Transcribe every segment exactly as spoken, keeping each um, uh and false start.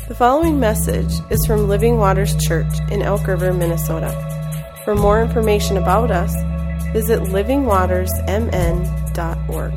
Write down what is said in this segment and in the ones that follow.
The following message is from Living Waters Church in Elk River, Minnesota. For more information about us, visit living waters m n dot org.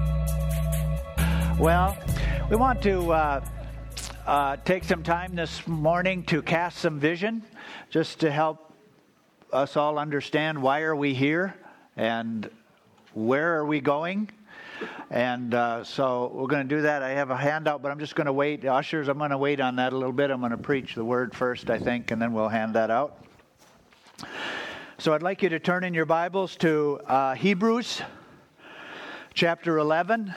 Well, we want to uh, uh, take some time this morning to cast some vision, just to help us all understand why are we here and where are we going. And uh, so we're going to do that. I have a handout, but I'm just going to wait. Ushers, I'm going to wait on that a little bit. I'm going to preach the word first, I think, and then we'll hand that out. So I'd like you to turn in your Bibles to uh, Hebrews chapter eleven.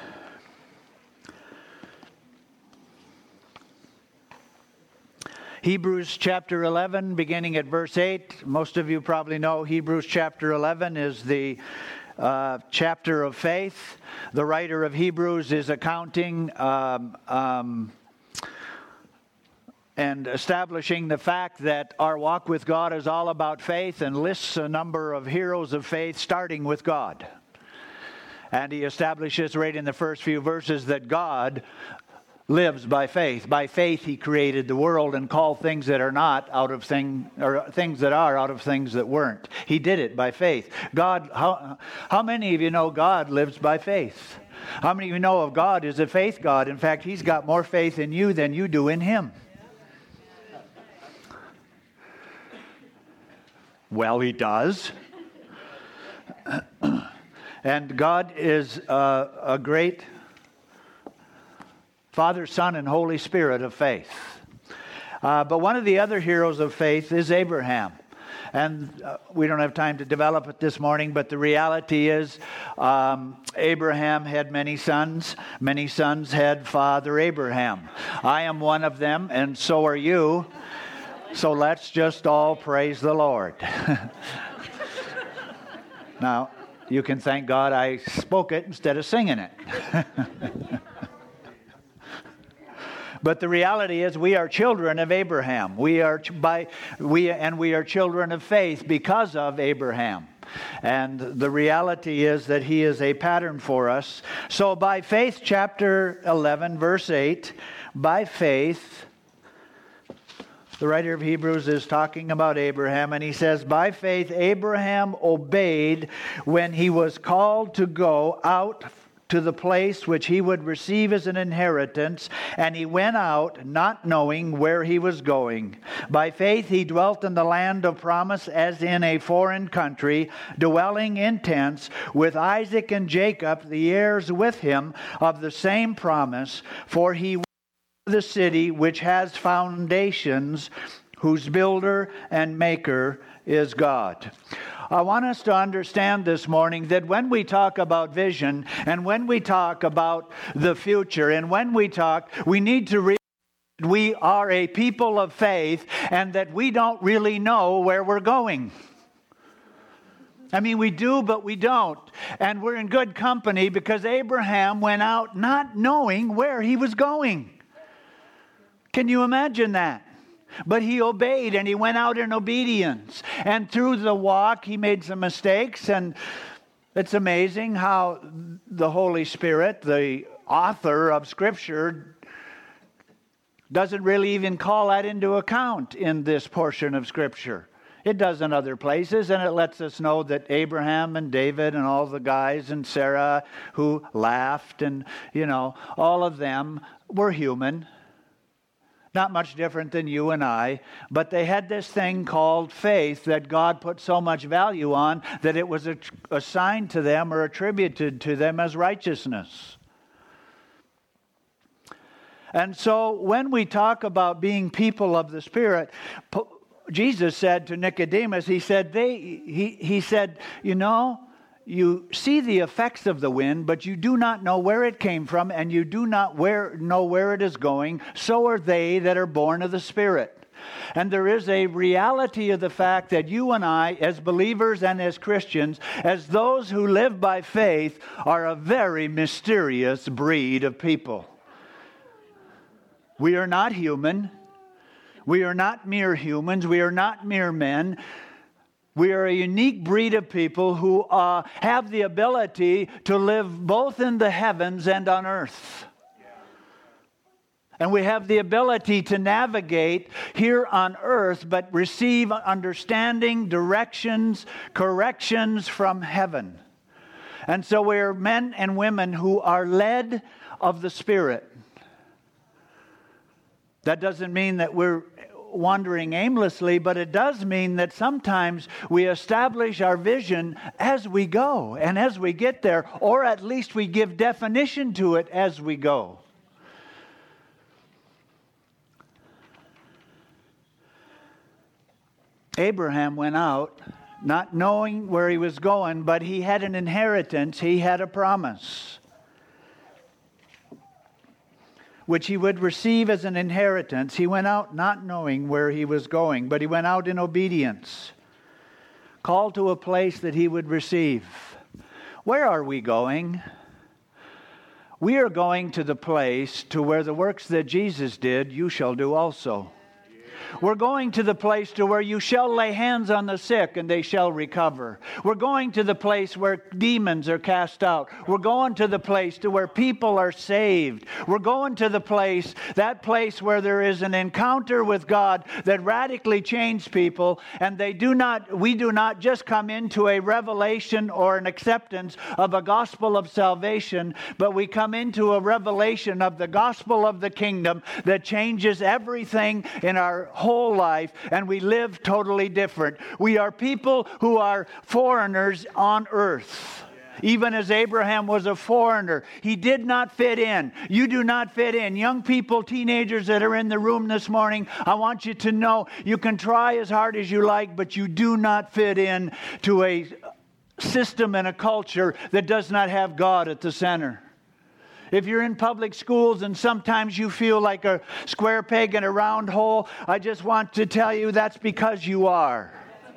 Hebrews chapter eleven, beginning at verse eight. Most of you probably know Hebrews chapter eleven is the Uh, chapter of faith. The writer of Hebrews is accounting um, um, and establishing the fact that our walk with God is all about faith, and lists a number of heroes of faith starting with God. And he establishes right in the first few verses that God lives by faith. By faith he created the world and called things that are not out of thing, or things that are out of things that weren't. He did it by faith. God, how, how many of you know God lives by faith? How many of you know of God is a faith God? In fact, he's got more faith in you than you do in him. Well, he does. And God is uh, a great Father, Son, and Holy Spirit of faith. Uh, but one of the other heroes of faith is Abraham. And uh, we don't have time to develop it this morning, but the reality is um, Abraham had many sons. Many sons had Father Abraham. I am one of them, and so are you. So let's just all praise the Lord. Now, you can thank God I spoke it instead of singing it. But the reality is we are children of Abraham. We are by we and we are children of faith because of Abraham. And the reality is that he is a pattern for us. So by faith, chapter eleven, verse eight, by faith, the writer of Hebrews is talking about Abraham, and he says, by faith Abraham obeyed when he was called to go out to the place which he would receive as an inheritance, and he went out not knowing where he was going. By faith he dwelt in the land of promise as in a foreign country, dwelling in tents with Isaac and Jacob, the heirs with him of the same promise, for he was the city which has foundations, whose builder and maker is God. I want us to understand this morning that when we talk about vision, and when we talk about the future, and when we talk, we need to realize that we are a people of faith and that we don't really know where we're going. I mean, we do, but we don't. And we're in good company because Abraham went out not knowing where he was going. Can you imagine that? But he obeyed, and he went out in obedience. And through the walk, he made some mistakes. And it's amazing how the Holy Spirit, the author of Scripture, doesn't really even call that into account in this portion of Scripture. It does in other places, and it lets us know that Abraham and David and all the guys and Sarah who laughed and, you know, all of them were human. Not much different than you and I, but they had this thing called faith that God put so much value on that it was assigned to them or attributed to them as righteousness. And so when we talk about being people of the Spirit, Jesus said to Nicodemus, he said, they, he, he said, you know, you see the effects of the wind, but you do not know where it came from, and you do not where, know where it is going. So are they that are born of the Spirit. And there is a reality of the fact that you and I, as believers and as Christians, as those who live by faith, are a very mysterious breed of people. We are not human. We are not mere humans. We are not mere men. We are a unique breed of people who uh, have the ability to live both in the heavens and on earth. And we have the ability to navigate here on earth, but receive understanding, directions, corrections from heaven. And so we're men and women who are led of the Spirit. That doesn't mean that we're wandering aimlessly, but it does mean that sometimes we establish our vision as we go and as we get there, or at least we give definition to it as we go. Abraham went out not knowing where he was going, but he had an inheritance, he had a promise, which he would receive as an inheritance. He went out not knowing where he was going, but he went out in obedience, called to a place that he would receive. Where are we going? We are going to the place to where the works that Jesus did, you shall do also. We're going to the place to where you shall lay hands on the sick and they shall recover. We're going to the place where demons are cast out. We're going to the place to where people are saved. We're going to the place, that place where there is an encounter with God that radically changed people, and they do not, we do not just come into a revelation or an acceptance of a gospel of salvation, but we come into a revelation of the gospel of the kingdom that changes everything in our whole life, and we live totally different. We are people who are foreigners on earth. Even as Abraham was a foreigner, he did not fit in. You do not fit in. Young people, teenagers that are in the room this morning, I want you to know you can try as hard as you like, but you do not fit in to a system and a culture that does not have God at the center. If you're in public schools and sometimes you feel like a square peg in a round hole, I just want to tell you that's because you are.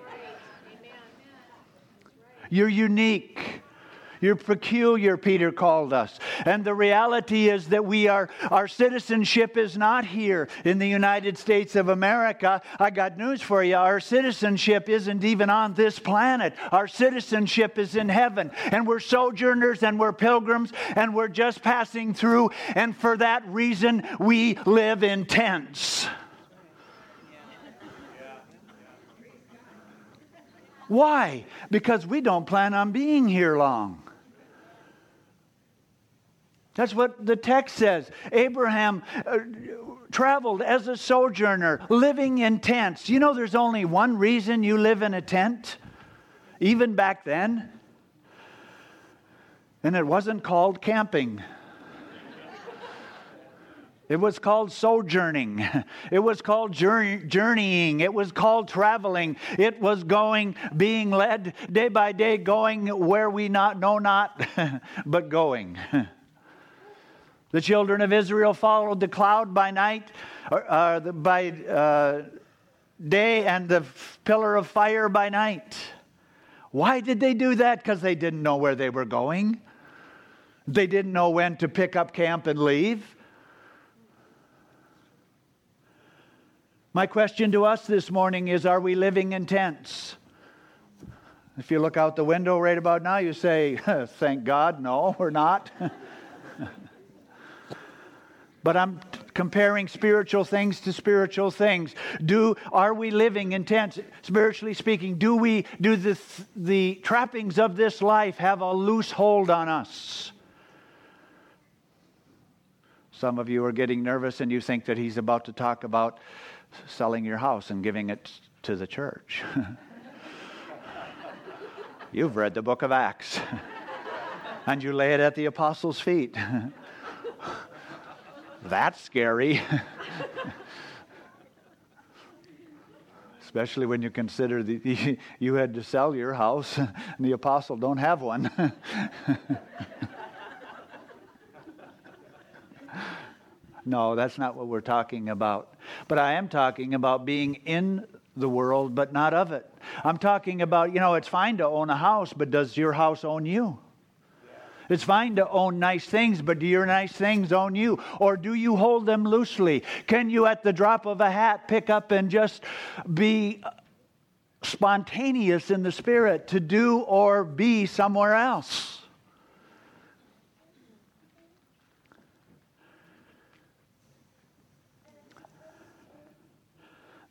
You're unique. You're peculiar, Peter called us. And the reality is that we are, our citizenship is not here in the United States of America. I got news for you. Our citizenship isn't even on this planet. Our citizenship is in heaven. And we're sojourners and we're pilgrims and we're just passing through. And for that reason, we live in tents. Why? Because we don't plan on being here long. That's what the text says. Abraham uh, traveled as a sojourner, living in tents. You know, there's only one reason you live in a tent, even back then. And it wasn't called camping. It was called sojourning. It was called journey, journeying. It was called traveling. It was going, being led day by day, going where we not know not, but going. The children of Israel followed the cloud by night, uh, by uh, day, and the pillar of fire by night. Why did they do that? Because they didn't know where they were going. They didn't know when to pick up camp and leave. My question to us this morning is, are we living in tents? If you look out the window right about now, you say, thank God, no, we're not. But I'm comparing spiritual things to spiritual things. Do are we living in tents, spiritually speaking? Do we do the the trappings of this life have a loose hold on us? Some of you are getting nervous and you think that he's about to talk about selling your house and giving it to the church. You've read the book of Acts. And you lay it at the apostles' feet. That's scary. Especially when you consider that you had to sell your house and the apostle don't have one. No, that's not what we're talking about. But I am talking about being in the world, but not of it. I'm talking about, you know, it's fine to own a house, but does your house own you? It's fine to own nice things, but do your nice things own you? Or do you hold them loosely? Can you, at the drop of a hat, pick up and just be spontaneous in the Spirit to do or be somewhere else?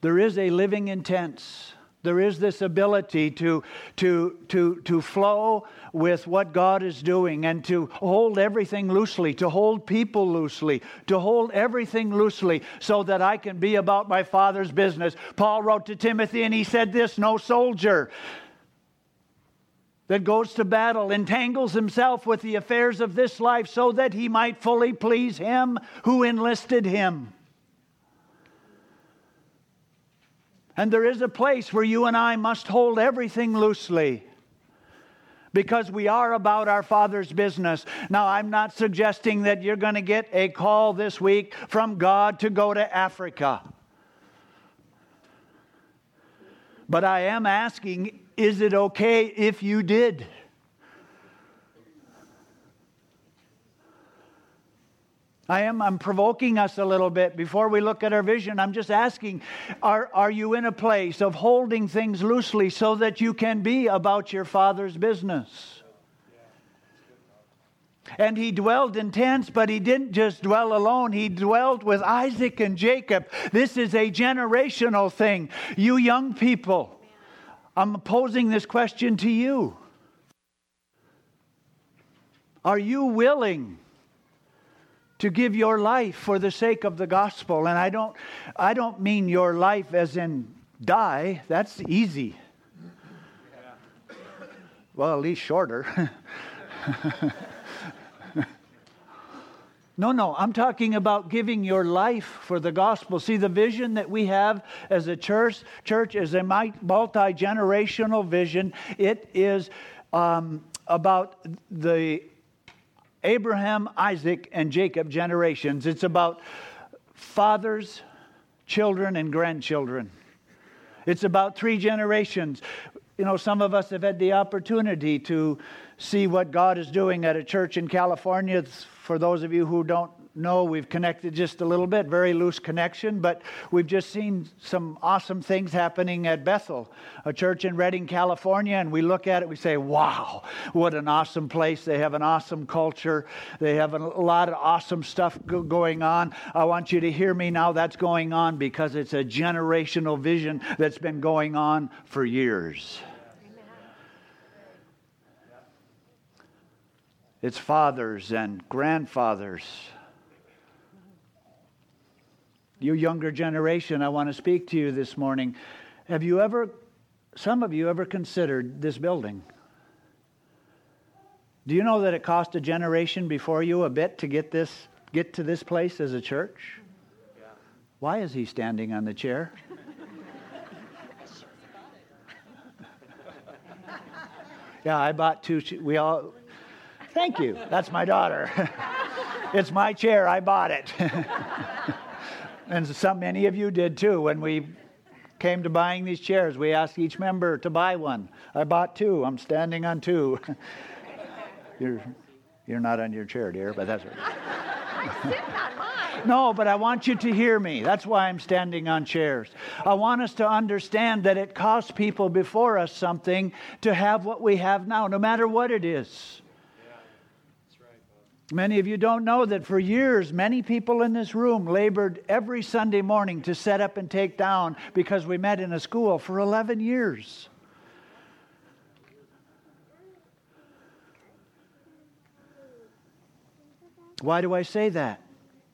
There is a living in tense. There is this ability to, to, to, to flow with what God is doing and to hold everything loosely, to hold people loosely, to hold everything loosely so that I can be about my Father's business. Paul wrote to Timothy and he said this, no soldier that goes to battle entangles himself with the affairs of this life so that he might fully please him who enlisted him. And there is a place where you and I must hold everything loosely because we are about our Father's business. Now, I'm not suggesting that you're going to get a call this week from God to go to Africa. But I am asking, is it okay if you did? I am I'm provoking us a little bit. Before we look at our vision, I'm just asking, are, are you in a place of holding things loosely so that you can be about your Father's business? And he dwelled in tents, but he didn't just dwell alone. He dwelled with Isaac and Jacob. This is a generational thing. You young people, I'm posing this question to you. Are you willing to give your life for the sake of the gospel? And I don't I don't mean your life as in die. That's easy. Well, at least shorter. No, no, I'm talking about giving your life for the gospel. See, the vision that we have as a church, church is a multi-generational vision. It is um, about the Abraham, Isaac, and Jacob generations. It's about fathers, children, and grandchildren. It's about three generations. You know, some of us have had the opportunity to see what God is doing at a church in California. It's, for those of you who don't know, we've connected just a little bit, very loose connection, but we've just seen some awesome things happening at Bethel, a church in Redding, California, and we look at it, we say, wow, what an awesome place. They have an awesome culture. They have a lot of awesome stuff go- going on. I want you to hear me now. That's going on because it's a generational vision that's been going on for years. It's fathers and grandfathers. You younger generation, I want to speak to you this morning. Have you ever, some of you ever considered this building? Do you know that it cost a generation before you a bit to get this, get to this place as a church? Yeah. Why is he standing on the chair? Yeah, I bought two. We all. Thank you. That's my daughter. It's my chair. I bought it. And some, many of you did too. When we came to buying these chairs, we asked each member to buy one. I bought two. I'm standing on two. You're, you're not on your chair, dear, but that's right. I'm sitting on mine. No, but I want you to hear me. That's why I'm standing on chairs. I want us to understand that it cost people before us something to have what we have now, no matter what it is. Many of you don't know that for years, many people in this room labored every Sunday morning to set up and take down because we met in a school for eleven years. Why do I say that?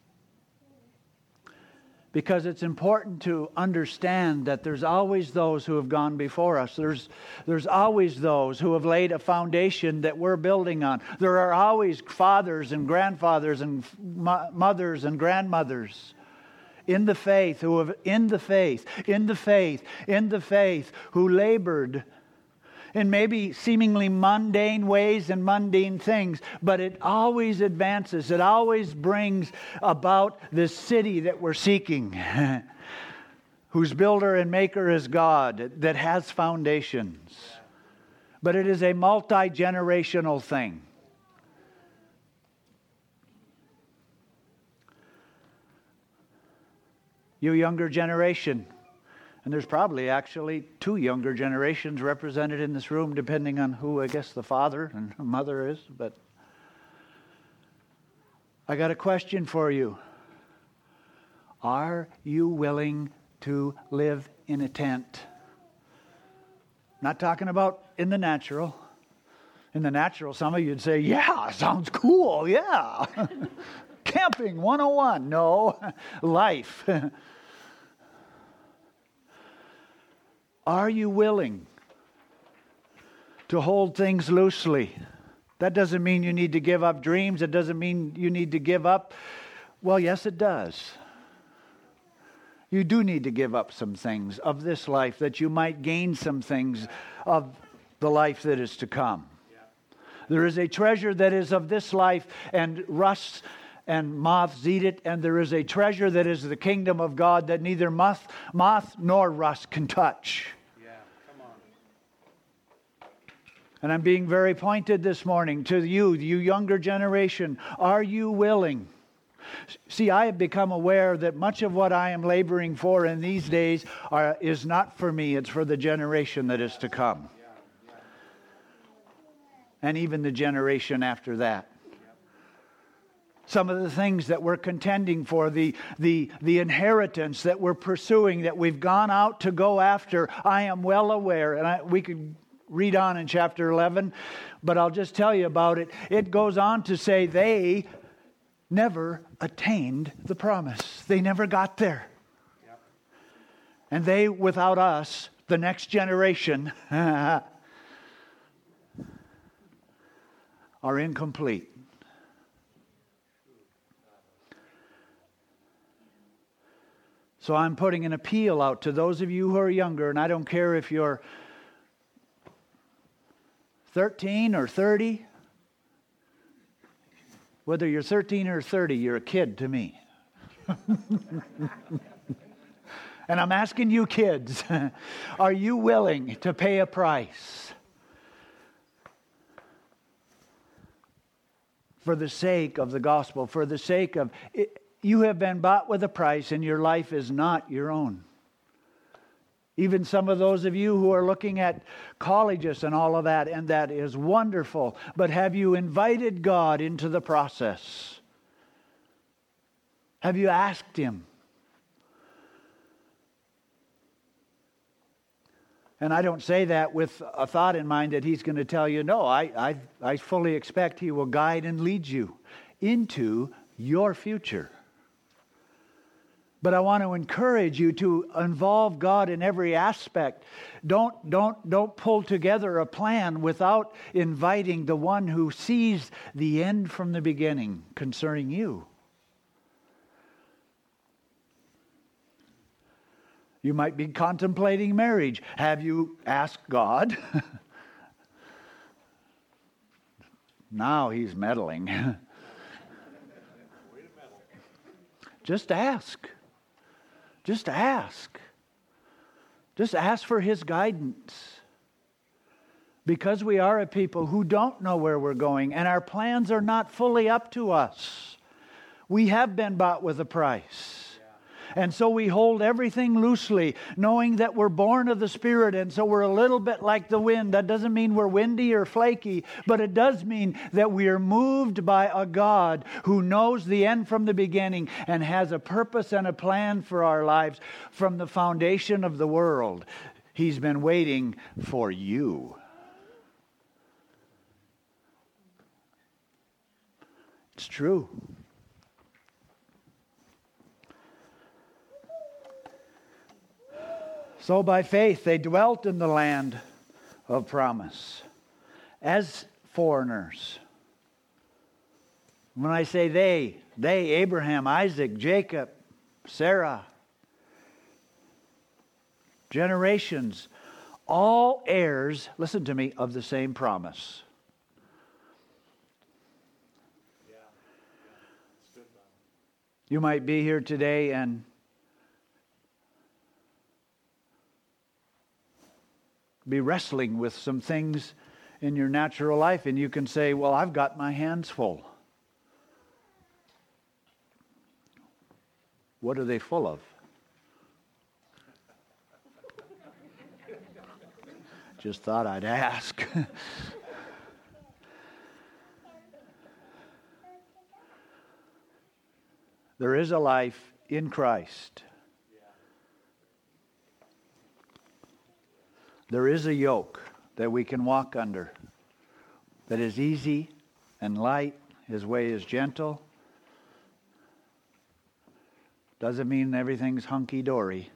Because it's important to understand that there's always those who have gone before us. There's, there's always those who have laid a foundation that we're building on. There are always fathers and grandfathers and mo- mothers and grandmothers in the faith who have in the faith, in the faith, in the faith who labored in maybe seemingly mundane ways and mundane things, but it always advances. It always brings about this city that we're seeking, whose builder and maker is God, that has foundations. But it is a multi-generational thing. You younger generation, and there's probably actually two younger generations represented in this room, depending on who, I guess, the father and mother is. But I got a question for you. Are you willing to live in a tent. Not talking about in the natural. In the natural, some of you'd say, yeah, sounds cool, yeah. Camping one oh one. No, life. Are you willing to hold things loosely? That doesn't mean you need to give up dreams. It doesn't mean you need to give up. Well, yes, it does. You do need to give up some things of this life that you might gain some things of the life that is to come. There is a treasure that is of this life, and rust and moths eat it, and there is a treasure that is the kingdom of God that neither moth, moth nor rust can touch. Yeah, come on. And I'm being very pointed this morning to you, you younger generation. Are you willing? See, I have become aware that much of what I am laboring for in these days are, is not for me, it's for the generation that is to come. And even the generation after that. Some of the things that we're contending for, the, the, the inheritance that we're pursuing, that we've gone out to go after, I am well aware, and I, we could read on in chapter eleven, but I'll just tell you about it. It goes on to say they never attained the promise. They never got there. Yep. And they, without us, the next generation, are incomplete. So I'm putting an appeal out to those of you who are younger, and I don't care if you're thirteen or thirty. Whether you're thirteen or thirty, you're a kid to me. And I'm asking you kids, are you willing to pay a price for the sake of the gospel, for the sake of, it, you have been bought with a price and your life is not your own. Even some of those of you who are looking at colleges and all of that, and that is wonderful, but have you invited God into the process? Have you asked Him? And I don't say that with a thought in mind that He's going to tell you, no, I, I, I fully expect He will guide and lead you into your future. But I want to encourage you to involve God in every aspect. Don't, don't, don't pull together a plan without inviting the one who sees the end from the beginning concerning you. You might be contemplating marriage. Have you asked God? Now He's meddling. Just ask. Just ask. Just ask for His guidance. Because we are a people who don't know where we're going, and our plans are not fully up to us. We have been bought with a price. And so we hold everything loosely, knowing that we're born of the Spirit, and so we're a little bit like the wind. That doesn't mean we're windy or flaky, but it does mean that we are moved by a God who knows the end from the beginning and has a purpose and a plan for our lives from the foundation of the world. He's been waiting for you. It's true. So by faith they dwelt in the land of promise as foreigners. When I say they, they, Abraham, Isaac, Jacob, Sarah, generations, all heirs, listen to me, of the same promise. You might be here today and be wrestling with some things in your natural life, and you can say, well, I've got my hands full. What are they full of? Just thought I'd ask. There is a life in Christ. There is a yoke that we can walk under that is easy and light. His way is gentle. Doesn't mean everything's hunky-dory.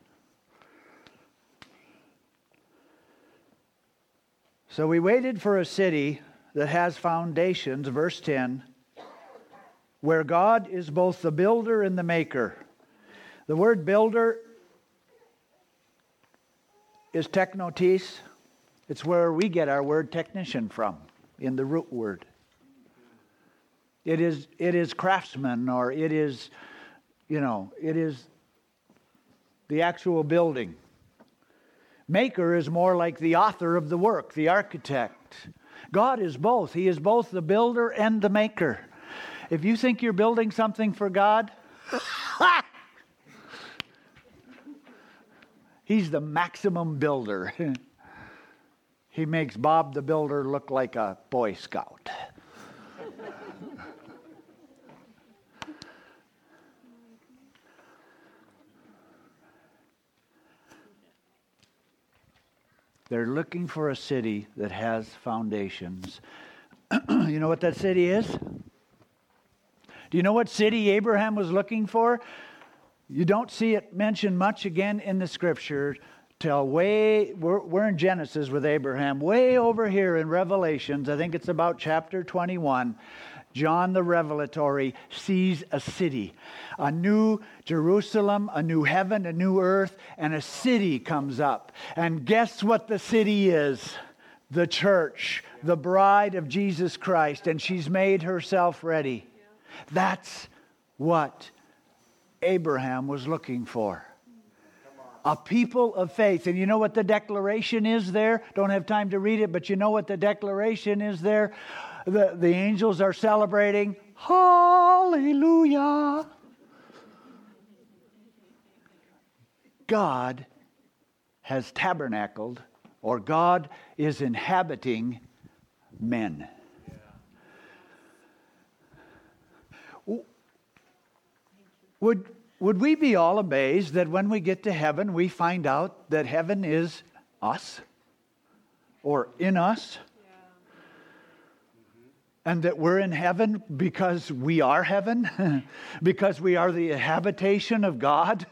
So we waited for a city that has foundations, verse ten, where God is both the builder and the maker. The word builder is technotes. It's where we get our word technician from, in the root word. It is, it is craftsman, or it is, you know, it is the actual building. Maker is more like the author of the work, the architect. God is both. He is both the builder and the maker. If you think you're building something for God, He's the maximum builder. He makes Bob the Builder look like a Boy Scout. They're looking for a city that has foundations. You know what that city is? Do you know what city Abraham was looking for? You don't see it mentioned much again in the scripture till way, we're, we're in Genesis with Abraham, way over here in Revelations, I think it's about chapter twenty-one, John the Revelatory sees a city, a new Jerusalem, a new heaven, a new earth, and a city comes up. And guess what the city is? The church, the bride of Jesus Christ, and she's made herself ready. That's what Abraham was looking for. A people of faith. And you know what the declaration is there? Don't have time to read it, but you know what the declaration is there? The, the angels are celebrating. Hallelujah. God has tabernacled, or God is inhabiting men. Would, would we be all amazed that when we get to heaven, we find out that heaven is us? Or in us? And that we're in heaven because we are heaven? Because we are the habitation of God?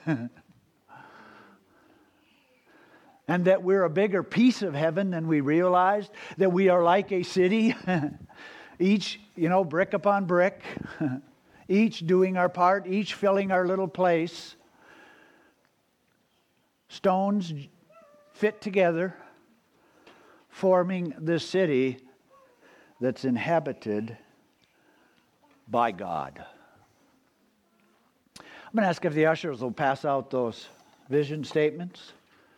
And that we're a bigger piece of heaven than we realized? That we are like a city? Each, you know, brick upon brick. Each doing our part, each filling our little place. Stones fit together, forming this city that's inhabited by God. I'm going to ask if the ushers will pass out those vision statements.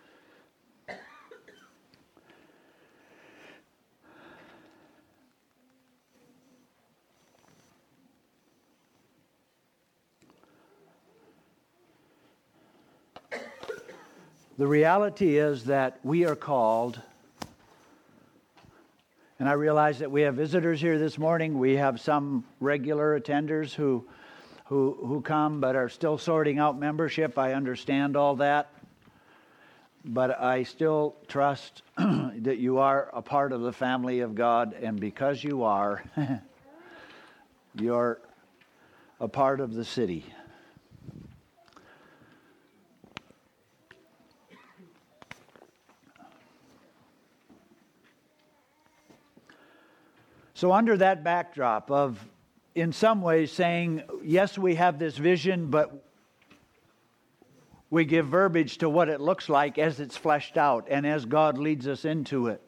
The reality is that we are called, and I realize that we have visitors here this morning. We have some regular attenders who, who, who come but are still sorting out membership. I understand all that. But I still trust that you are a part of the family of God, and because you are, you're a part of the city. So under that backdrop of, in some ways, saying, yes, we have this vision, but we give verbiage to what it looks like as it's fleshed out and as God leads us into it.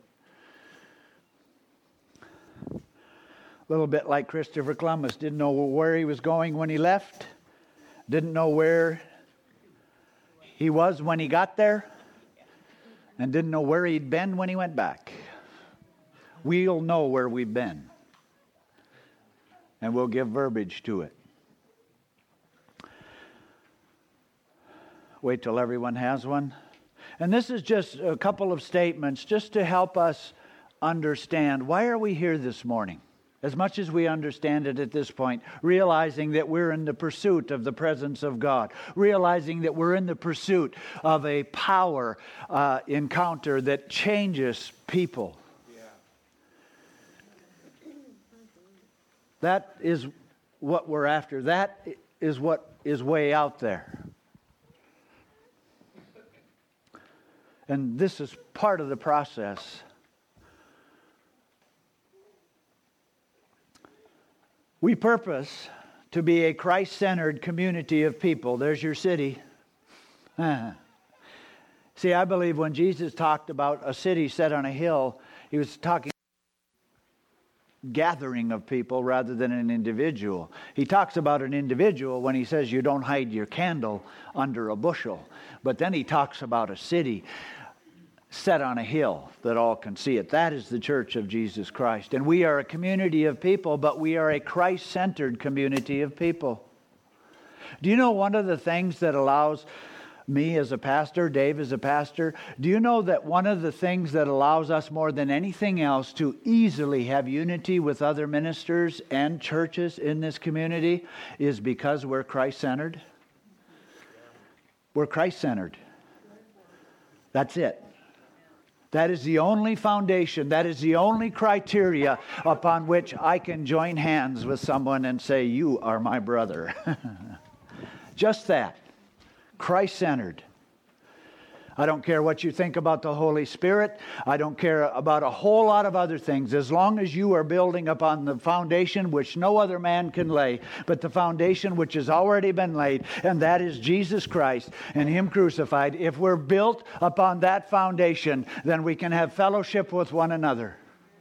A little bit like Christopher Columbus, didn't know where he was going when he left, didn't know where he was when he got there, and didn't know where he'd been when he went back. We'll know where we've been, and we'll give verbiage to it. Wait till everyone has one. And this is just a couple of statements just to help us understand, why are we here this morning? as much as we understand it at this point, realizing that we're in the pursuit of the presence of God, realizing that we're in the pursuit of a power uh, encounter that changes people. Yeah. That is what we're after. That is what is way out there. And this is part of the process. We purpose to be a Christ-centered community of people. There's your city. See, I believe when Jesus talked about a city set on a hill, he was talking gathering of people rather than an individual. He talks about an individual when he says you don't hide your candle under a bushel. But then he talks about a city set on a hill that all can see it. That is the church of Jesus Christ. And we are a community of people, but we are a Christ-centered community of people. Do you know one of the things that allows me as a pastor, Dave as a pastor, do you know that one of the things that allows us more than anything else to easily have unity with other ministers and churches in this community is because we're Christ-centered? We're Christ-centered. That's it. That is the only foundation, that is the only criteria upon which I can join hands with someone and say, you are my brother. Just that. Christ-centered. I don't care what you think about the Holy Spirit. I don't care about a whole lot of other things. As long as you are building upon the foundation which no other man can lay, but the foundation which has already been laid, and that is Jesus Christ and Him crucified. If we're built upon that foundation, then we can have fellowship with one another.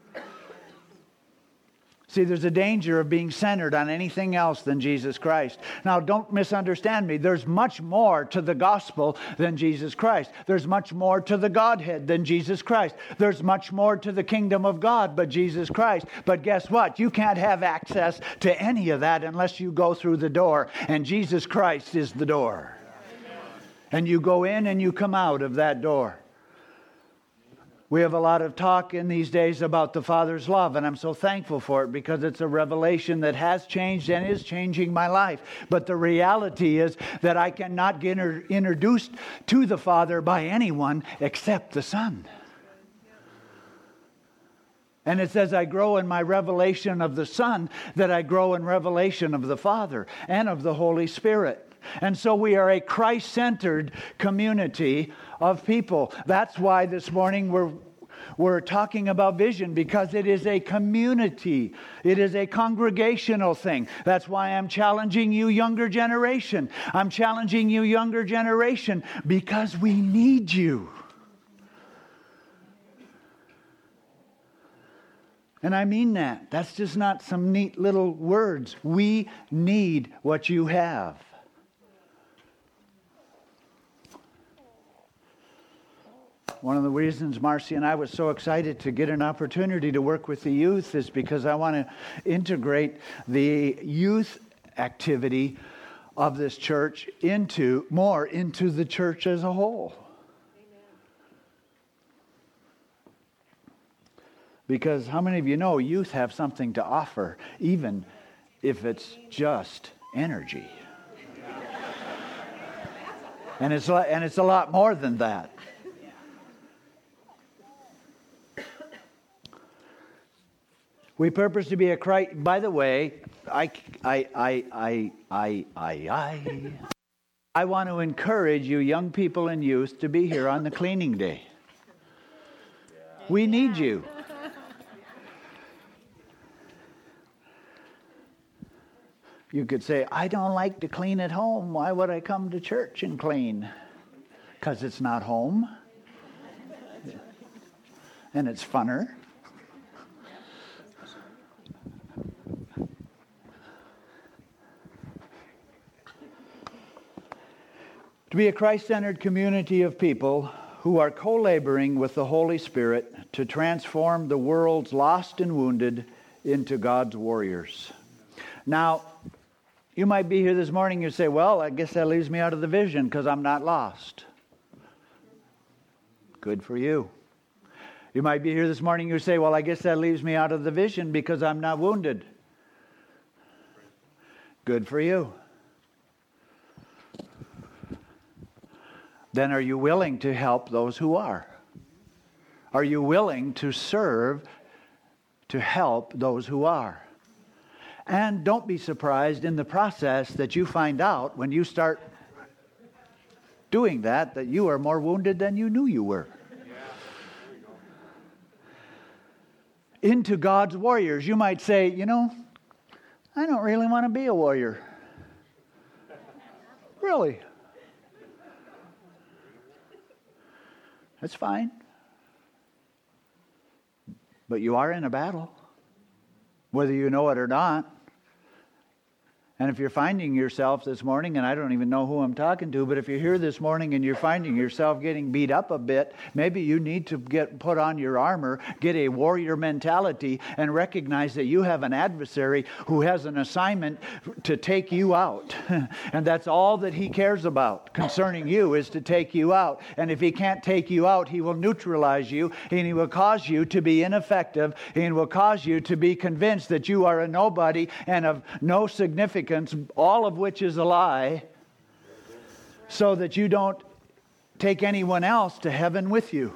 See, there's a danger of being centered on anything else than Jesus Christ. Now, don't misunderstand me. There's much more to the gospel than Jesus Christ. There's much more to the Godhead than Jesus Christ. There's much more to the kingdom of God but Jesus Christ. But guess what? You can't have access to any of that unless you go through the door. And Jesus Christ is the door. And you go in and you come out of that door. We have a lot of talk in these days about the Father's love, and I'm so thankful for it because it's a revelation that has changed and is changing my life. But the reality is that I cannot get inter- introduced to the Father by anyone except the Son. And it's as I grow in my revelation of the Son that I grow in revelation of the Father and of the Holy Spirit. And so we are a Christ-centered community of people. That's why this morning we're we're talking about vision, because it is a community. It is a congregational thing. That's why I'm challenging you, younger generation. I'm challenging you, younger generation, because we need you. And I mean that. That's just not some neat little words. We need what you have. One of the reasons Marcy and I was so excited to get an opportunity to work with the youth is because I want to integrate the youth activity of this church into more into the church as a whole. Amen. Because how many of you know youth have something to offer, even if it's just energy? And it's and it's a lot more than that. We purpose to be a Christ. By the way, I, I, I, I, I, I, I, I want to encourage you young people and youth to be here on the cleaning day. We need you. You could say, I don't like to clean at home. Why would I come to church and clean? Because it's not home. And it's funner. To be a Christ-centered community of people who are co-laboring with the Holy Spirit to transform the world's lost and wounded into God's warriors. Now, you might be here this morning and you say, well, I guess that leaves me out of the vision because I'm not lost. Good for you. You might be here this morning, you say, well, I guess that leaves me out of the vision because I'm not wounded. Good for you. Then are you willing to help those who are? Are you willing to serve, to help those who are? And don't be surprised in the process that you find out when you start doing that, that you are more wounded than you knew you were. Into God's warriors, you might say, you know, I don't really want to be a warrior. Really? That's fine. But you are in a battle, whether you know it or not. And if you're finding yourself this morning, and I don't even know who I'm talking to, but if you're here this morning and you're finding yourself getting beat up a bit, maybe you need to get put on your armor, get a warrior mentality, and recognize that you have an adversary who has an assignment to take you out. And that's all that he cares about concerning you, is to take you out. And if he can't take you out, he will neutralize you, and he will cause you to be ineffective, and he will cause you to be convinced that you are a nobody and of no significance, all of which is a lie, so that you don't take anyone else to heaven with you.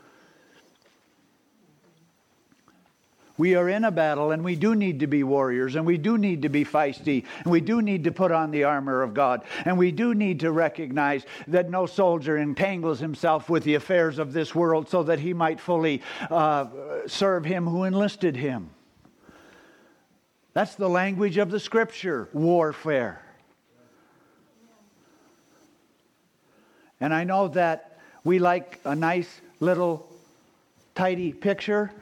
We are in a battle, and we do need to be warriors, and we do need to be feisty, and we do need to put on the armor of God, and we do need to recognize that no soldier entangles himself with the affairs of this world so that he might fully uh, serve him who enlisted him. That's the language of the Scripture, warfare. And I know that we like a nice little tidy picture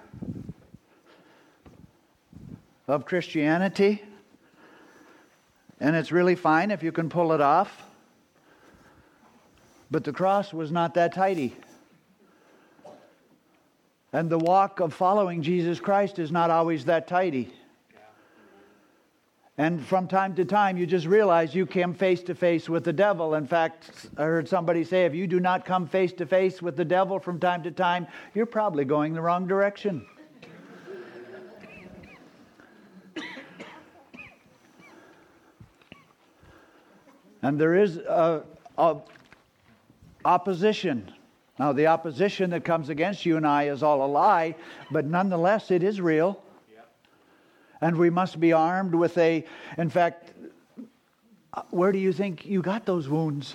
of Christianity. And it's really fine if you can pull it off. But the cross was not that tidy. And the walk of following Jesus Christ is not always that tidy. And from time to time, you just realize you come face to face with the devil. In fact, I heard somebody say, if you do not come face to face with the devil from time to time, you're probably going the wrong direction. And there is a, a opposition. Now, the opposition that comes against you and I is all a lie, but nonetheless, it is real. And we must be armed with a, in fact, where do you think you got those wounds?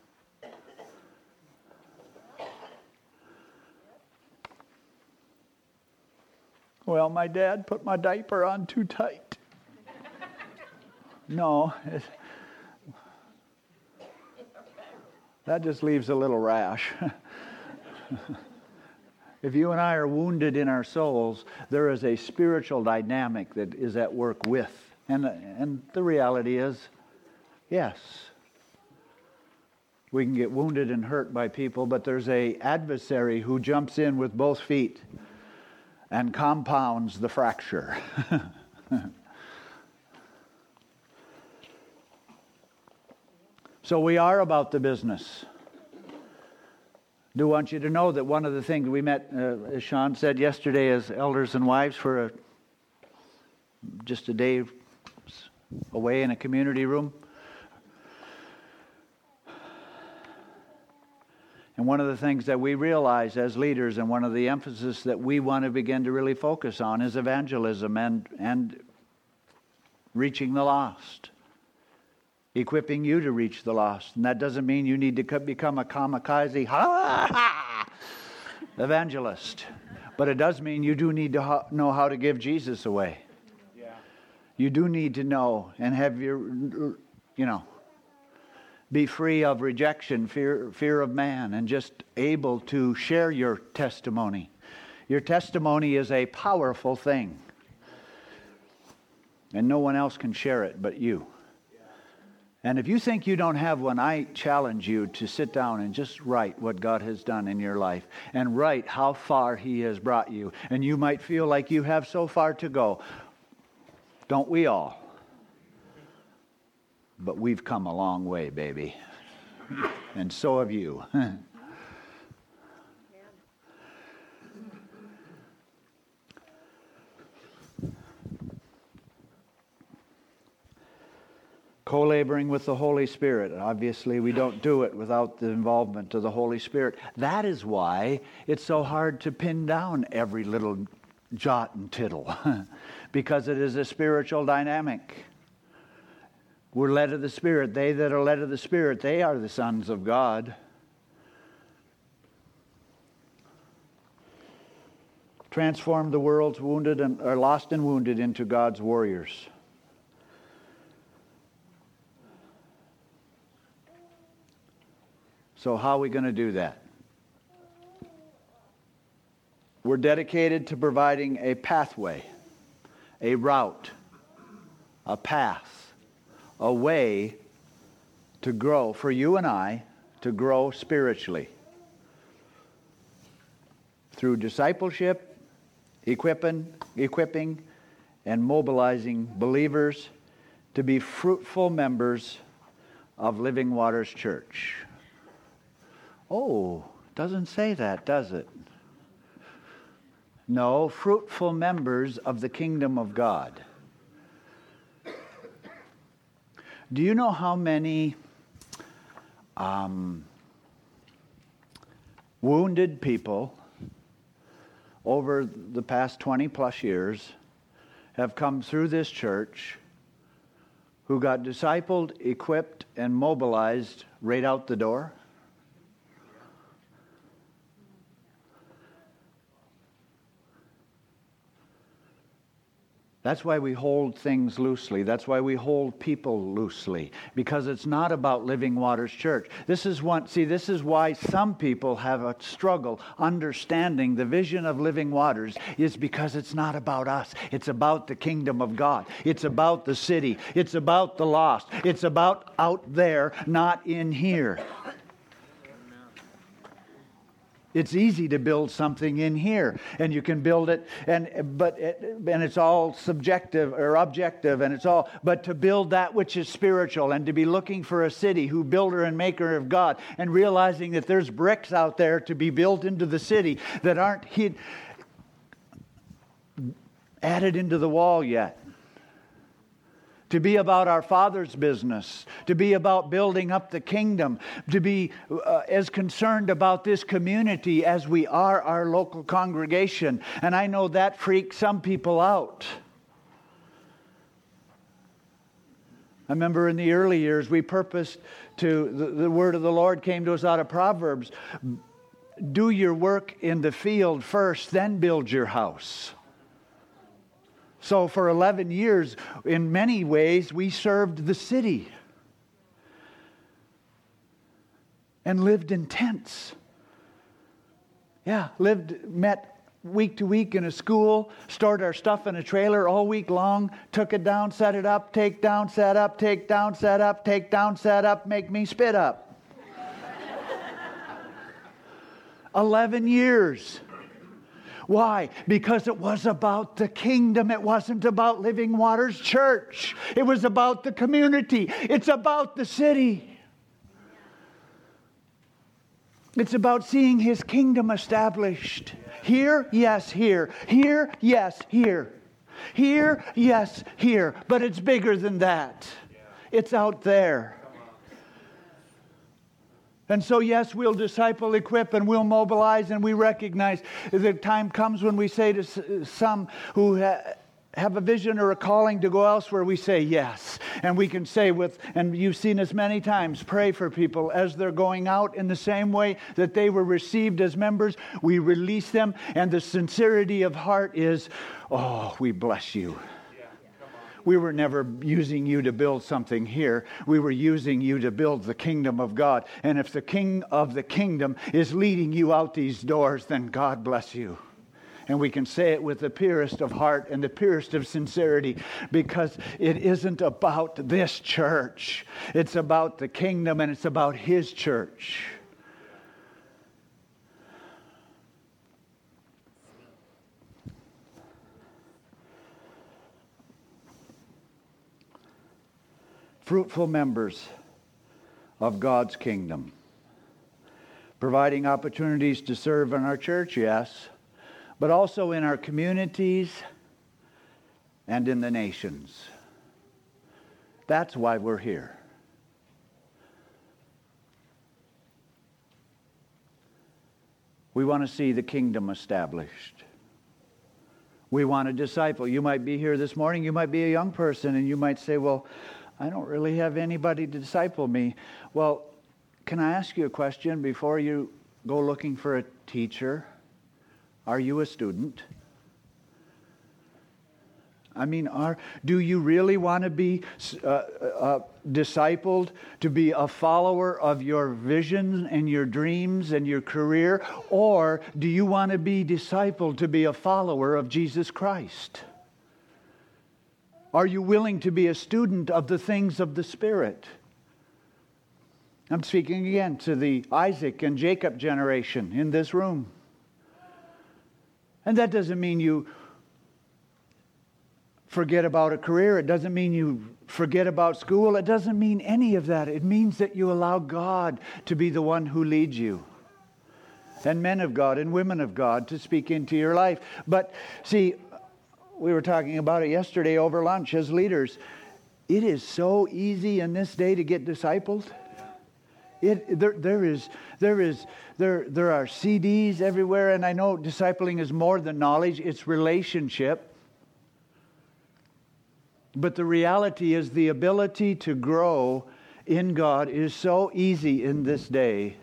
Well, my dad put my diaper on too tight. No, it, that just leaves a little rash. If you and I are wounded in our souls, there is a spiritual dynamic that is at work with. And, and the reality is, yes, we can get wounded and hurt by people, but there's an adversary who jumps in with both feet and compounds the fracture. So we are about the business. I do want you to know that one of the things we met, uh, as Sean said yesterday, as elders and wives for a, just a day away in a community room. And one of the things that we realize as leaders, and one of the emphasis that we want to begin to really focus on, is evangelism and, and reaching the lost. Equipping you to reach the lost. And that doesn't mean you need to become a kamikaze ha, ha, evangelist. But it does mean you do need to ha- know how to give Jesus away. Yeah. You do need to know and have your, you know, be free of rejection, fear, fear of man, and just able to share your testimony. Your testimony is a powerful thing. And no one else can share it but you. And if you think you don't have one, I challenge you to sit down and just write what God has done in your life, and write how far He has brought you. And you might feel like you have so far to go. Don't we all? But we've come a long way, baby. And so have you. Co-laboring with the Holy Spirit. Obviously, we don't do it without the involvement of the Holy Spirit. That is why it's so hard to pin down every little jot and tittle, because it is a spiritual dynamic. We're led of the Spirit. They that are led of the Spirit, they are the sons of God. Transform the world's wounded and or lost and wounded into God's warriors. So how are we going to do that? We're dedicated to providing a pathway, a route, a path, a way to grow, for you and I to grow spiritually. Through discipleship, equipping, equipping, and mobilizing believers to be fruitful members of Living Waters Church. Oh, doesn't say that, does it? No, fruitful members of the kingdom of God. Do you know how many um, wounded people over the past twenty plus years have come through this church who got discipled, equipped, and mobilized right out the door? That's why we hold things loosely. That's why we hold people loosely. Because it's not about Living Waters Church. This is one, see, this is why some people have a struggle understanding the vision of Living Waters, is because it's not about us. It's about the kingdom of God. It's about the city. It's about the lost. It's about out there, not in here. It's easy to build something in here, and you can build it, and but it, and it's all subjective or objective, and it's all. But to build that which is spiritual, and to be looking for a city, who builder and maker of God, and realizing that there's bricks out there to be built into the city that aren't hid, added into the wall yet. To be about our Father's business, to be about building up the kingdom, to be uh, as concerned about this community as we are our local congregation. And I know that freaks some people out. I remember in the early years we purposed to, the, the word of the Lord came to us out of Proverbs, do your work in the field first, then build your house. So for eleven years, in many ways, we served the city and lived in tents. Yeah, lived, met week to week in a school, stored our stuff in a trailer all week long, took it down, set it up, take down, set up, take down, set up, take down, set up, make me spit up. eleven years. Why? Because it was about the kingdom. It wasn't about Living Waters Church. It was about the community. It's about the city. It's about seeing His kingdom established. Here, yes, here. Here, yes, here. Here, yes, here. But it's bigger than that. It's out there. And so, yes, we'll disciple, equip, and we'll mobilize, and we recognize the time comes when we say to some who ha- have a vision or a calling to go elsewhere, we say yes. And we can say with, and you've seen us many times, pray for people as they're going out in the same way that they were received as members. We release them, and the sincerity of heart is, oh, we bless you. We were never using you to build something here. We were using you to build the kingdom of God. And if the king of the kingdom is leading you out these doors, then God bless you. And we can say it with the purest of heart and the purest of sincerity, because it isn't about this church. It's about the kingdom, and it's about His church. Fruitful members of God's kingdom. Providing opportunities to serve in our church, yes, but also in our communities and in the nations. That's why we're here. We want to see the kingdom established. We want to disciple. You might be here this morning, you might be a young person, and you might say, well, I don't really have anybody to disciple me. Well, can I ask you a question before you go looking for a teacher? Are you a student? I mean, are, do you really want to be uh, uh, discipled, to be a follower of your vision and your dreams and your career? Or do you want to be discipled to be a follower of Jesus Christ? Are you willing to be a student of the things of the Spirit? I'm speaking again to the Isaac and Jacob generation in this room. And that doesn't mean you forget about a career. It doesn't mean you forget about school. It doesn't mean any of that. It means that you allow God to be the one who leads you. And men of God and women of God to speak into your life. But see, we were talking about it yesterday over lunch as leaders. It is so easy in this day to get discipled. It, there, there is, there is, there, there are C Ds everywhere, and I know discipling is more than knowledge; it's relationship. But the reality is, the ability to grow in God is so easy in this day.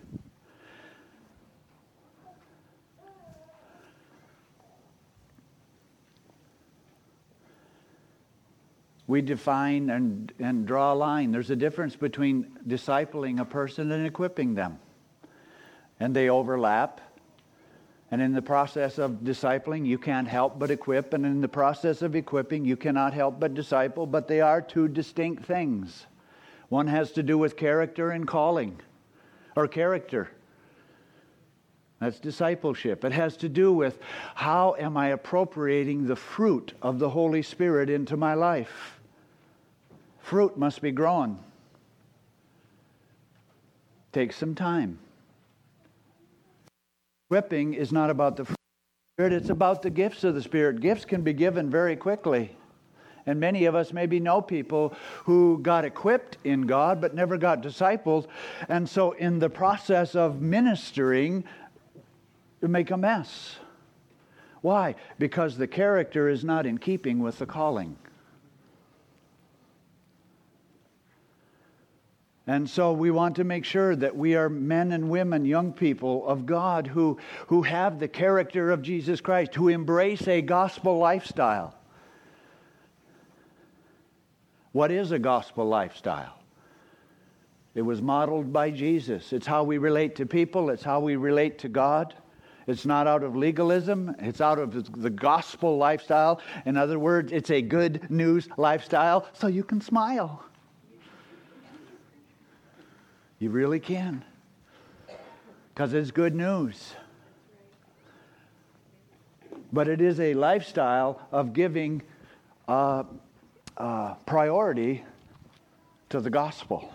We define and, and draw a line. There's a difference between discipling a person and equipping them. And they overlap. And in the process of discipling, you can't help but equip. And in the process of equipping, you cannot help but disciple. But they are two distinct things. One has to do with character and calling. Or character. That's discipleship. It has to do with how am I appropriating the fruit of the Holy Spirit into my life. Fruit must be grown. Takes some time. Equipping is not about the fruit of the Spirit, it's about the gifts of the Spirit. Gifts can be given very quickly. And many of us maybe know people who got equipped in God but never got discipled. And so in the process of ministering, they make a mess. Why? Because the character is not in keeping with the calling. And so we want to make sure that we are men and women, young people of God who, who have the character of Jesus Christ, who embrace a gospel lifestyle. What is a gospel lifestyle? It was modeled by Jesus. It's how we relate to people. It's how we relate to God. It's not out of legalism. It's out of the gospel lifestyle. In other words, it's a good news lifestyle so you can smile. You really can. Because it's good news. But it is a lifestyle of giving uh, uh, priority to the gospel.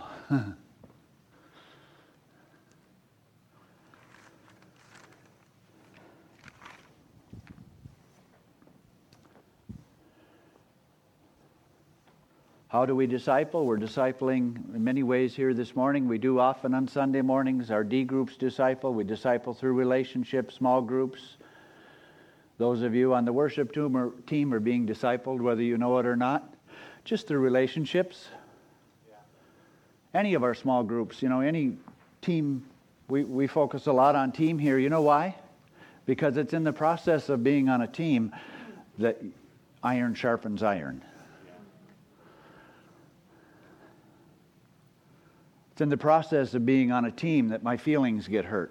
How do we disciple? We're discipling in many ways here this morning. We do often on Sunday mornings. Our D groups disciple. We disciple through relationships, small groups. Those of you on the worship team are, team are being discipled, whether you know it or not, just through relationships. Yeah. Any of our small groups, you know, any team, we, we focus a lot on team here. You know why? Because it's in the process of being on a team that iron sharpens iron. It's in the process of being on a team that my feelings get hurt.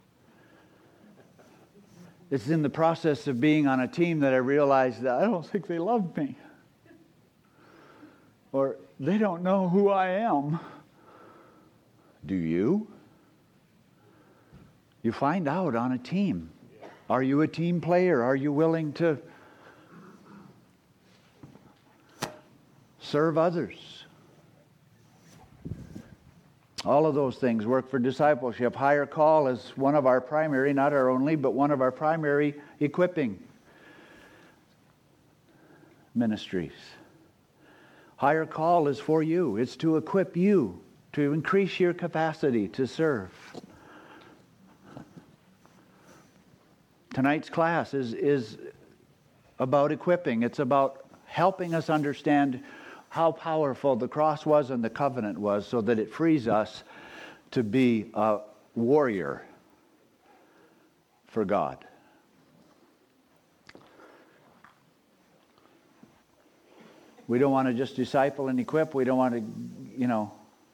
It's in the process of being on a team that I realize that I don't think they love me. Or they don't know who I am. Do you? You find out on a team. Are you a team player? Are you willing to serve others? All of those things work for discipleship. Higher call is one of our primary, not our only, but one of our primary equipping ministries. higher call is for you. It's to equip you, to increase your capacity to serve. Tonight's class is, is about equipping. It's about helping us understand how powerful the cross was and the covenant was, so that it frees us to be a warrior for God. We don't want to just disciple and equip. We don't want to, you know,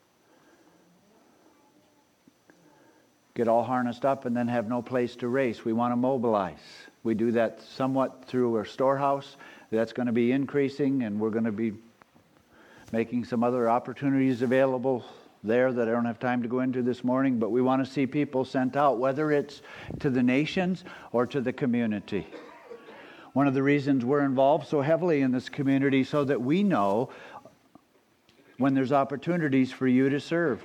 get all harnessed up and then have no place to race. We want to mobilize. We do that somewhat through our storehouse. That's going to be increasing, and we're going to be making some other opportunities available there that I don't have time to go into this morning. But we want to see people sent out, whether it's to the nations or to the community. One of the reasons we're involved so heavily in this community, so that we know when there's opportunities for you to serve.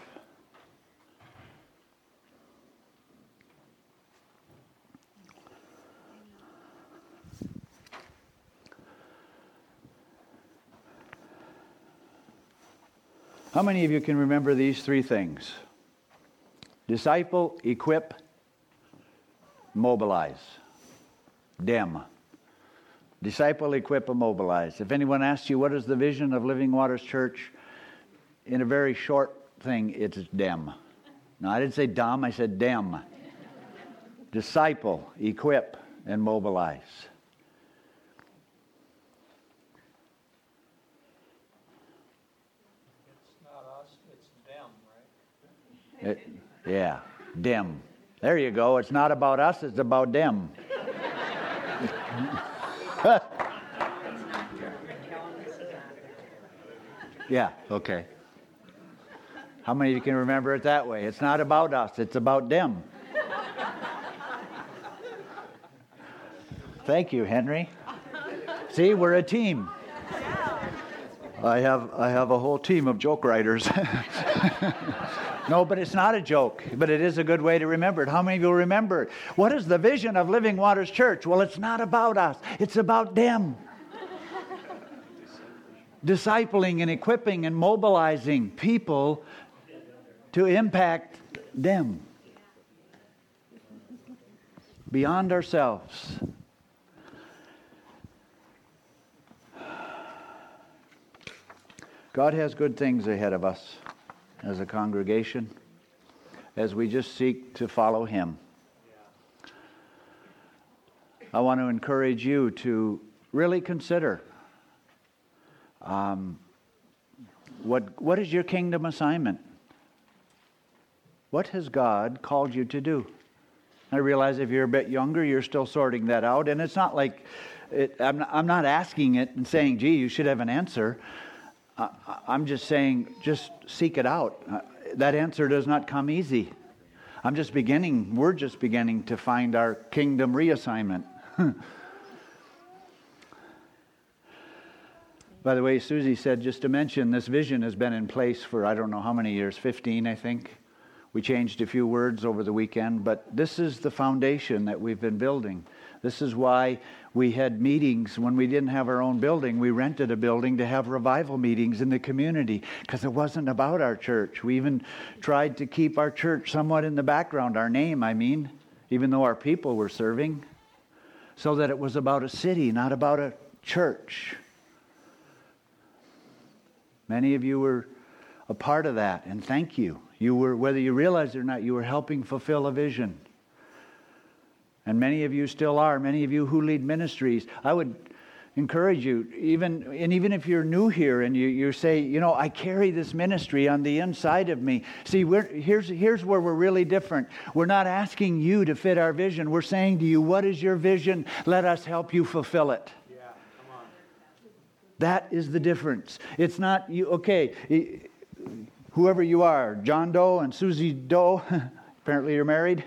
How many of you can remember these three things? Disciple, equip, mobilize. Dem. Disciple, equip, and mobilize. If anyone asks you what is the vision of Living Waters Church, in a very short thing, it's dem. No, I didn't say dumb, I said dem. Disciple, equip, and mobilize. It, yeah, dem. There you go. It's not about us, it's about dem. Yeah, okay. How many of you can remember it that way? It's not about us, it's about dem. Thank you, Henry. See, we're a team. I have I have a whole team of joke writers. No, but it's not a joke, but it is a good way to remember it. How many of you remember it? What is the vision of Living Waters Church? Well, it's not about us. It's about them. Discipling and equipping and mobilizing people to impact them. Beyond ourselves. God has good things ahead of us as a congregation, as we just seek to follow Him. I want to encourage you to really consider um, what what is your kingdom assignment? What has God called you to do? I realize if you're a bit younger, you're still sorting that out, and it's not like it, I'm, not, I'm not asking it and saying, gee, you should have an answer. Uh, I'm just saying, just seek it out. Uh, that answer does not come easy. I'm just beginning, we're just beginning to find our kingdom reassignment. By the way, Susie said, just to mention, this vision has been in place for I don't know how many years, fifteen, I think. We changed a few words over the weekend, but this is the foundation that we've been building. This is why we had meetings when we didn't have our own building. We rented a building to have revival meetings in the community because it wasn't about our church. We even tried to keep our church somewhat in the background, our name, I mean, even though our people were serving, so that it was about a city, not about a church. Many of you were a part of that, and thank you. You were, whether you realized it or not, you were helping fulfill a vision. And many of you still are. Many of you who lead ministries, I would encourage you, even and even if you're new here and you, you say, you know, I carry this ministry on the inside of me. See, we're, here's, here's where we're really different. We're not asking you to fit our vision. We're saying to you, what is your vision? Let us help you fulfill it. Yeah, come on. That is the difference. It's not you, okay, whoever you are, John Doe and Susie Doe, apparently you're married.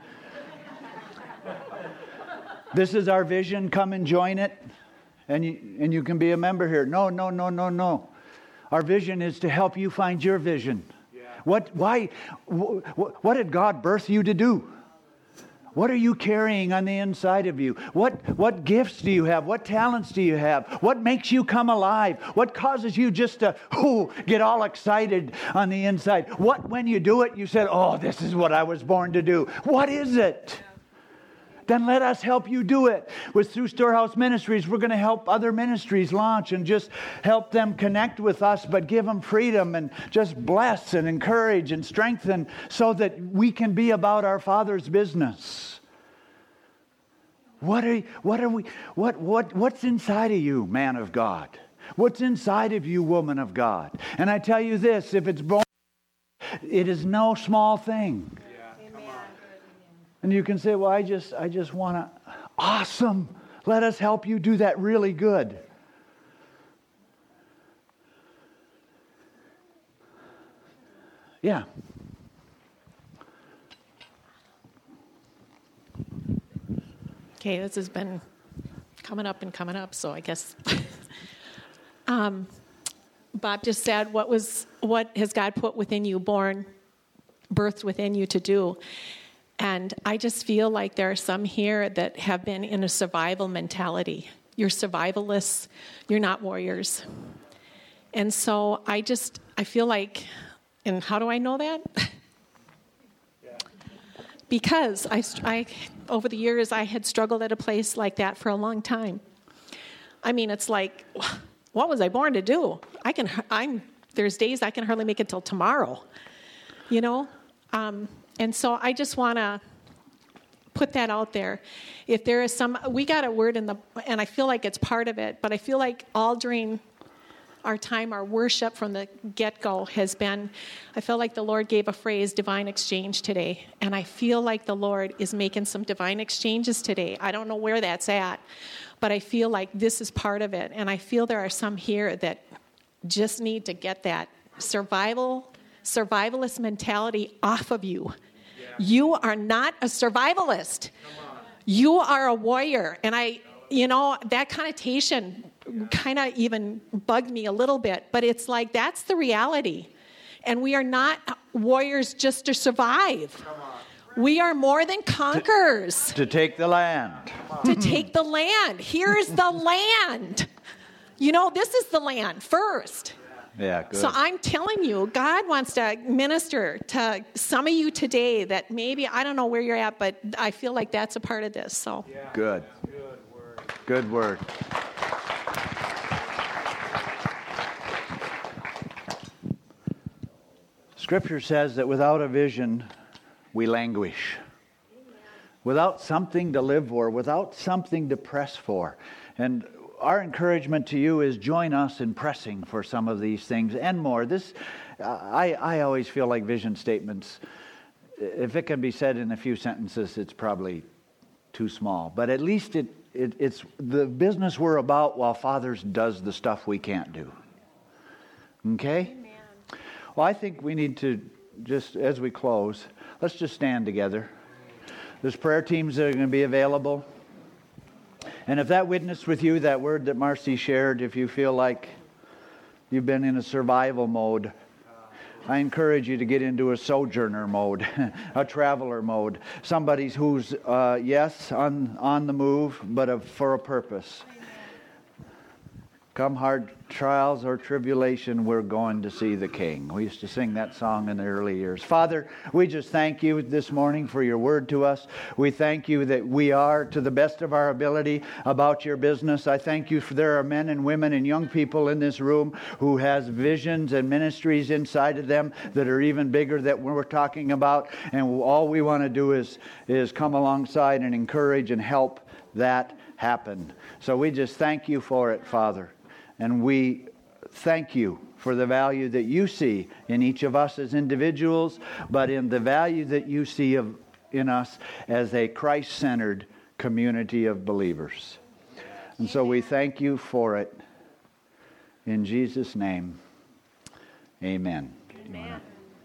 This is our vision, come and join it, and you, and you can be a member here. No, no, no, no, no. Our vision is to help you find your vision. Yeah. What, why, wh- what did God birth you to do? What are you carrying on the inside of you? What, what gifts do you have? What talents do you have? What makes you come alive? What causes you just to ooh, get all excited on the inside? What, when you do it, you said, oh, this is what I was born to do. What is it? Then let us help you do it. With through Storehouse Ministries, we're going to help other ministries launch and just help them connect with us, but give them freedom and just bless and encourage and strengthen so that we can be about our Father's business. What are what are we what what what's inside of you, man of God? What's inside of you, woman of God? And I tell you this, if it's born, it is no small thing. And you can say, well, I just I just want to... Awesome. Let us help you do that really good. Yeah. Okay, this has been coming up and coming up, so I guess... um, Bob just said, what was what has God put within you, born, birthed within you to do? And I just feel like there are some here that have been in a survival mentality. You're survivalists. You're not warriors. And so I just, I feel like, and how do I know that? Yeah. Because I, I, over the years, I had struggled at a place like that for a long time. I mean, it's like, what was I born to do? I can, I'm, there's days I can hardly make it till tomorrow, you know? Um, And so I just want to put that out there. If there is some, we got a word in the, and I feel like it's part of it, but I feel like all during our time, our worship from the get-go has been, I feel like the Lord gave a phrase, divine exchange today. And I feel like the Lord is making some divine exchanges today. I don't know where that's at, but I feel like this is part of it. And I feel there are some here that just need to get that survival survivalist mentality off of you. Yeah. You are not a survivalist. You are a warrior. And I, you know, that connotation kind of even bugged me a little bit, but it's like, that's the reality. And we are not warriors just to survive. We are more than conquerors. To, to take the land. To take the land. Here's the land. You know, this is the land first. Yeah, good. So I'm telling you, God wants to minister to some of you today that maybe, I don't know where you're at, but I feel like that's a part of this. So yeah. Good. Good word. Good word. Scripture says that without a vision, we languish. Without something to live for, without something to press for. And our encouragement to you is join us in pressing for some of these things and more. This, uh, I, I always feel like vision statements, if it can be said in a few sentences, it's probably too small. But at least it, it it's the business we're about while Father's does the stuff we can't do. Okay? Amen. Well, I think we need to just, as we close, let's just stand together. There's prayer teams that are going to be available. And if that witnessed with you, that word that Marcy shared, if you feel like you've been in a survival mode, I encourage you to get into a sojourner mode, a traveler mode. Somebody who's, uh, yes, on, on the move, but a, for a purpose. Come hard trials or tribulation, we're going to see the King. We used to sing that song in the early years. Father, we just thank you this morning for your word to us. We thank you that we are, to the best of our ability, about your business. I thank you for there are men and women and young people in this room who has visions and ministries inside of them that are even bigger than we're talking about. And all we want to do is, is come alongside and encourage and help that happen. So we just thank you for it, Father. And we thank you for the value that you see in each of us as individuals, but in the value that you see of, in us as a Christ-centered community of believers. And so we thank you for it. In Jesus' name, amen. Amen.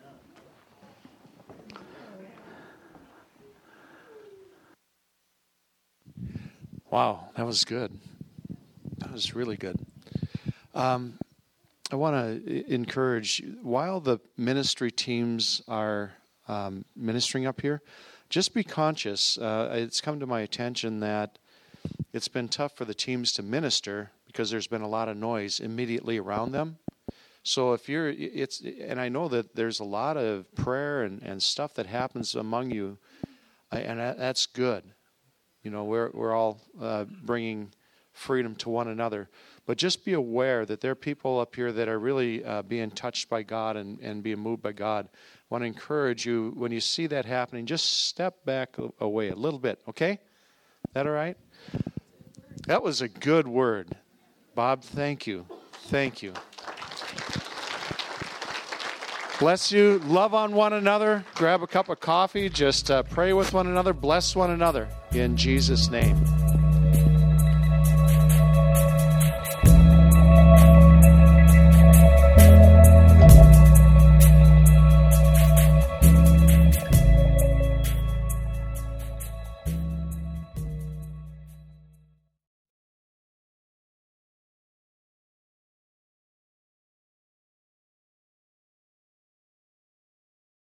Wow, that was good. That was really good. Um, I want to encourage, while the ministry teams are um, ministering up here, just be conscious. Uh, it's come to my attention that it's been tough for the teams to minister because there's been a lot of noise immediately around them. So if you're, it's, and I know that there's a lot of prayer and, and stuff that happens among you, and that's good. You know, we're we're all uh, bringing freedom to one another. But just be aware that there are people up here that are really uh, being touched by God and, and being moved by God. I want to encourage you, when you see that happening, just step back away a little bit, okay? That all right? That was a good word. Bob, thank you. Thank you. Bless you. Love on one another. Grab a cup of coffee. Just uh, pray with one another. Bless one another. In Jesus' name.